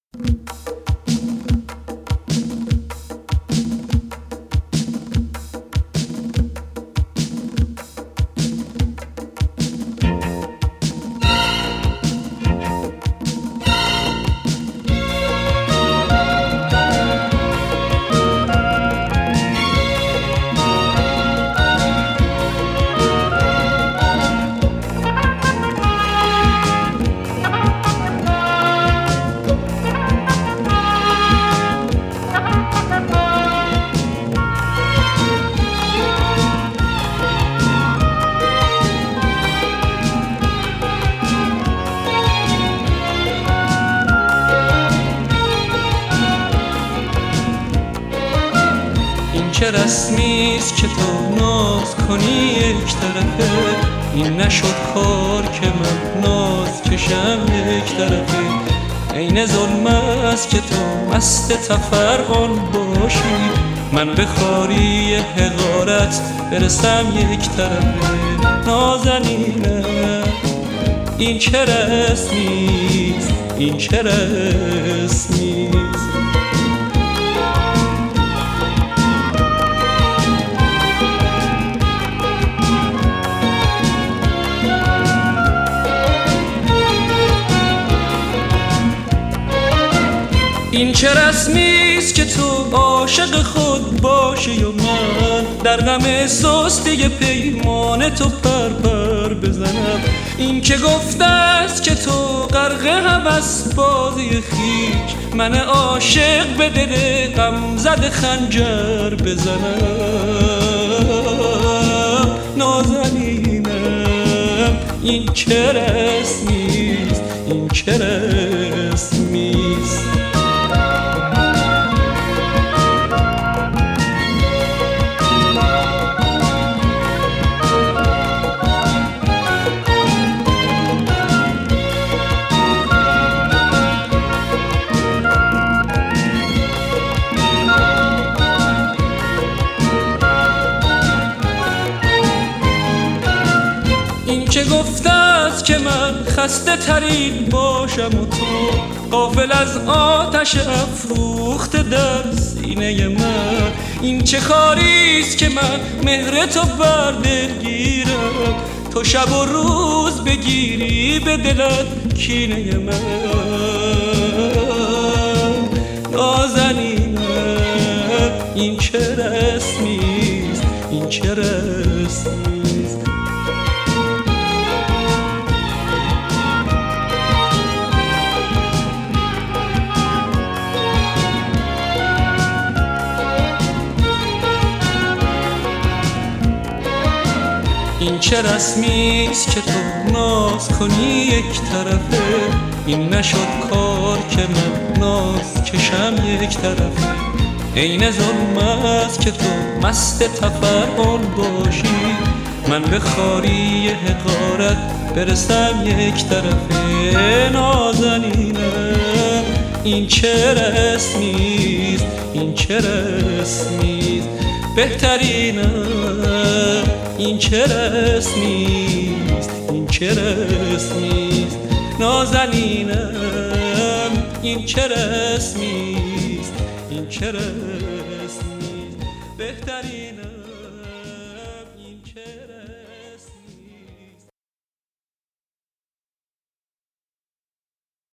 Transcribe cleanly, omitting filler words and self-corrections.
چه رسمیست که تو ناز کنی یک طرفه؟ این نشد کار که من ناز کشم یک طرفه. عین ظلم است که تو مست تفرقان باشی، من به خواری حقارت برسم یک طرفه. نازنینم این چه رسمیست، این چه رسمیست؟ این چه رسمیست که تو عاشق خود باشی و من در غم سستی پیمان تو پر بزنم. این که گفته است که تو غرق هوس بازی خویش، من عاشق به دل غم زده خنجر بزنم. نازنینم این چه رسمیست، این چه رسمیست؟ چه گفته است که من خسته ترین باشم و تو غافل از آتش افروخته در سینه من؟ این چه کاریست که من مهر تو بر دل گیرم، تو شب و روز بگیری به دلت کینه من؟ نازنینم این چه رسمیست، این چه رسمیست؟ این چه رسمیست که تو ناز کنی یک طرفه؟ این نشد کار که من ناز کشم یک طرفه. عین ظلم است که تو مست تفرقان باشی، من به خواری حقارت برسم یک طرفه. نازنینم این چه رسمیست، این چه رسمیست؟ بهترینم این چه رسمیست، این چه رسمیست؟ نازنینم این چه رسمیست، این چه رسمیست؟ بهترینم